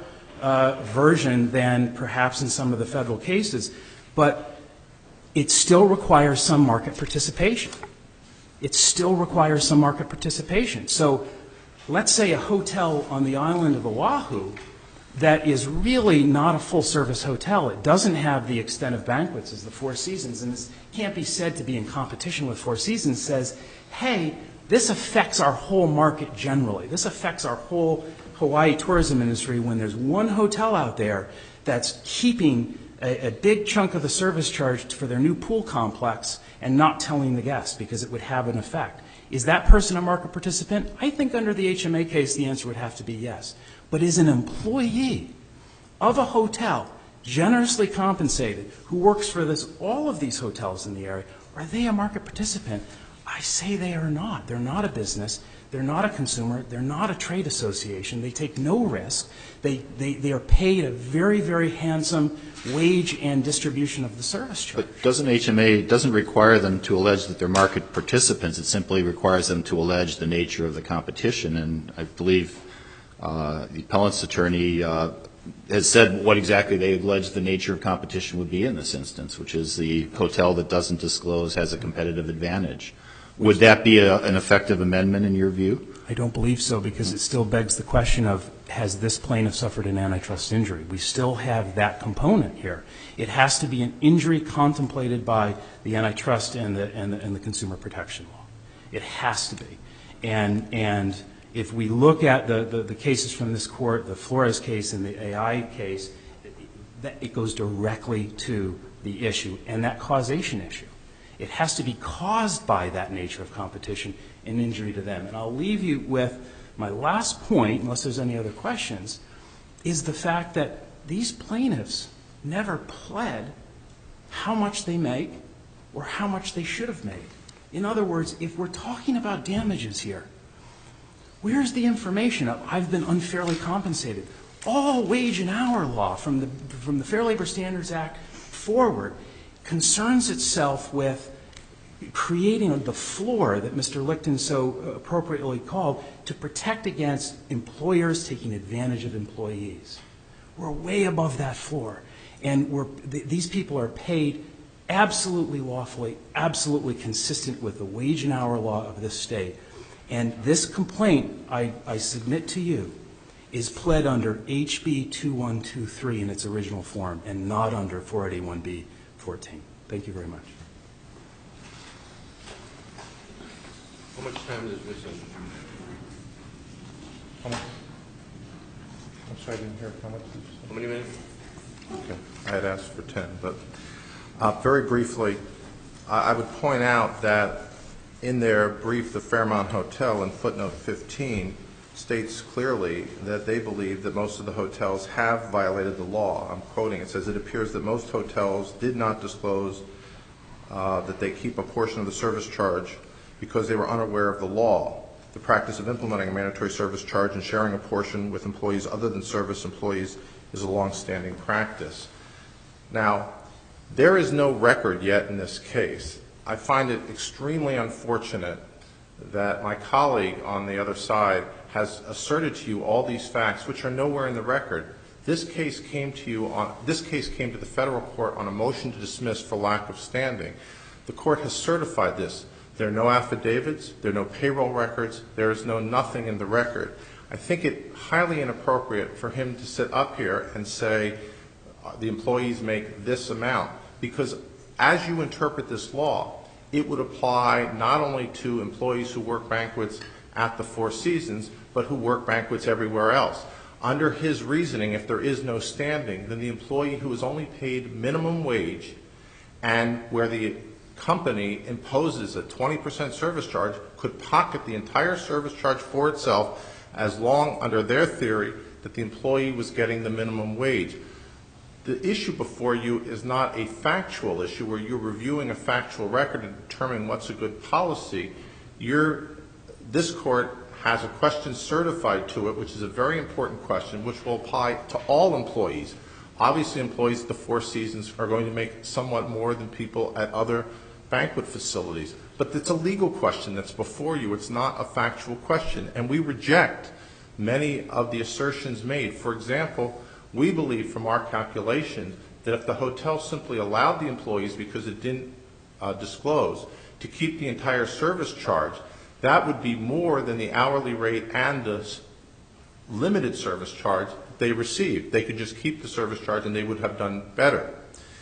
version than perhaps in some of the federal cases, but it still requires some market participation. It still requires some market participation. So let's say a hotel on the island of Oahu that is really not a full-service hotel. It doesn't have the extent of banquets as the Four Seasons, and this can't be said to be in competition with Four Seasons, says, hey, this affects our whole market generally. This affects our whole Hawaii tourism industry when there's one hotel out there that's keeping a big chunk of the service charge for their new pool complex and not telling the guests because it would have an effect. Is that person a market participant? I think under the HMA case the answer would have to be yes. But is an employee of a hotel generously compensated who works for all of these hotels in the area, are they a market participant? I say they are not. They're not a business. They're not a consumer. They're not a trade association. They take no risk. They are paid a very, very handsome wage and distribution of the service charge. But doesn't HMA require them to allege that they're market participants? It simply requires them to allege the nature of the competition. And I believe the appellant's attorney has said what exactly they allege the nature of competition would be in this instance, which is the hotel that doesn't disclose has a competitive advantage. Would that be an effective amendment in your view? I don't believe so, because it still begs the question of, has this plaintiff suffered an antitrust injury? We still have that component here. It has to be an injury contemplated by the antitrust and the consumer protection law. It has to be. And if we look at the cases from this court, the Flores case and the AI case, it goes directly to the issue and that causation issue. It has to be caused by that nature of competition and injury to them. And I'll leave you with my last point, unless there's any other questions, is the fact that these plaintiffs never pled how much they make or how much they should have made. In other words, if we're talking about damages here, where's the information of I've been unfairly compensated? All wage and hour law from the Fair Labor Standards Act forward concerns itself with creating the floor that Mr. Licton so appropriately called to protect against employers taking advantage of employees. We're way above that floor. And these people are paid absolutely lawfully, absolutely consistent with the wage and hour law of this state. And this complaint, I submit to you, is pled under HB 2123 in its original form and not under 481B 14. Thank you very much. How much time is missing? I'm sorry, I didn't hear how much. How many minutes? Okay. I had asked for 10, but very briefly, I would point out that in their brief, the Fairmont Hotel in footnote 15 states clearly that they believe that most of the hotels have violated the law. I'm quoting. It says, it appears that most hotels did not disclose that they keep a portion of the service charge because they were unaware of the law. The practice of implementing a mandatory service charge and sharing a portion with employees other than service employees is a long-standing practice. Now, there is no record yet in this case. I find it extremely unfortunate that my colleague on the other side has asserted to you all these facts which are nowhere in the record. This case came to the federal court on a motion to dismiss for lack of standing. The court has certified this. There are no affidavits, there are no payroll records, there is nothing in the record. I think it highly inappropriate for him to sit up here and say the employees make this amount, because as you interpret this law, it would apply not only to employees who work banquets at the Four Seasons, but who work banquets everywhere else. Under his reasoning, if there is no standing, then the employee who is only paid minimum wage and where the company imposes a 20% service charge could pocket the entire service charge for itself as long, under their theory, that the employee was getting the minimum wage. The issue before you is not a factual issue where you're reviewing a factual record and determining what's a good policy. This court has a question certified to it, which is a very important question, which will apply to all employees. Obviously, employees at the Four Seasons are going to make somewhat more than people at other banquet facilities. But it's a legal question that's before you. It's not a factual question. And we reject many of the assertions made. For example, we believe from our calculation that if the hotel simply allowed the employees, because it didn't disclose, to keep the entire service charge, that would be more than the hourly rate and the limited service charge they received. They could just keep the service charge and they would have done better.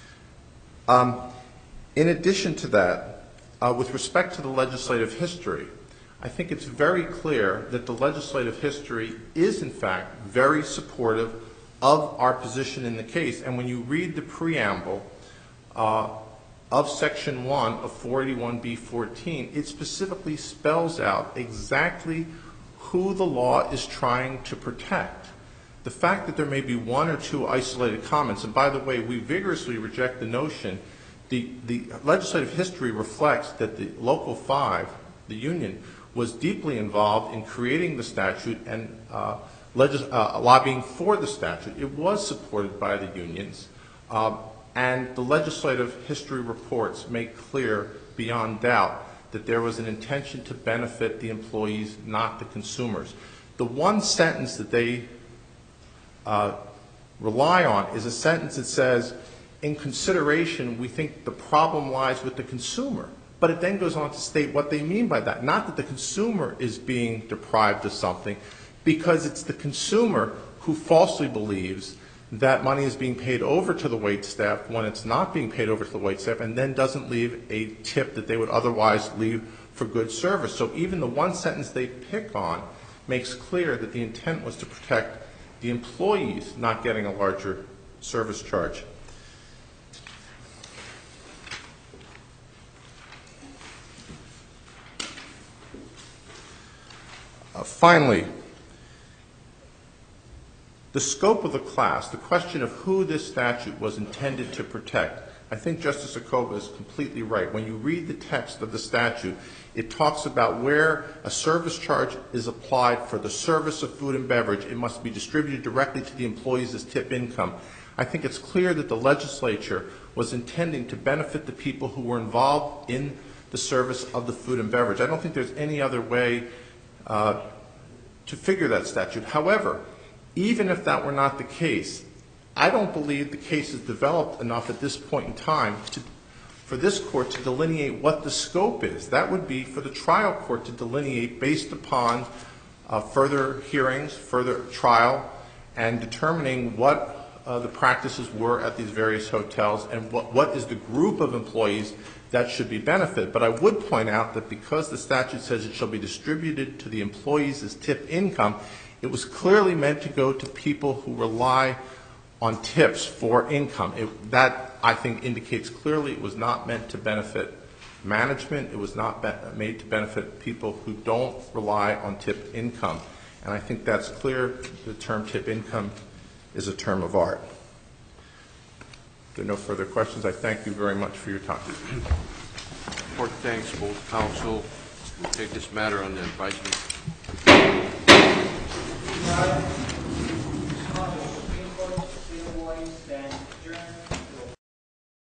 In addition to that, with respect to the legislative history, I think it's very clear that the legislative history is, in fact, very supportive of our position in the case. And when you read the preamble of Section 1 of 481B14, it specifically spells out exactly who the law is trying to protect. The fact that there may be one or two isolated comments, and by the way, we vigorously reject the notion, the legislative history reflects that the Local 5, the union, was deeply involved in creating the statute and lobbying for the statute. It was supported by the unions. And the legislative history reports make clear beyond doubt that there was an intention to benefit the employees, not the consumers. The one sentence that they rely on is a sentence that says, in consideration, we think the problem lies with the consumer. But it then goes on to state what they mean by that. Not that the consumer is being deprived of something, because it's the consumer who falsely believes that money is being paid over to the wait staff when it's not being paid over to the wait staff, and then doesn't leave a tip that they would otherwise leave for good service. So even the one sentence they pick on makes clear that the intent was to protect the employees not getting a larger service charge. Finally, the scope of the class, the question of who this statute was intended to protect, I think Justice Acoba is completely right. When you read the text of the statute, it talks about where a service charge is applied for the service of food and beverage. It must be distributed directly to the employees as tip income. I think it's clear that the legislature was intending to benefit the people who were involved in the service of the food and beverage. I don't think there's any other way to figure that statute. However, even if that were not the case, I don't believe the case is developed enough at this point in time for this court to delineate what the scope is. That would be for the trial court to delineate based upon further hearings, further trial, and determining what the practices were at these various hotels and what is the group of employees that should be benefited. But I would point out that because the statute says it shall be distributed to the employees as tip income, it was clearly meant to go to people who rely on tips for income. That, I think, indicates clearly it was not meant to benefit management. It was not made to benefit people who don't rely on tip income. And I think that's clear. The term tip income is a term of art. If there are no further questions, I thank you very much for your time. The court thanks both counsel. We take this matter under advisement.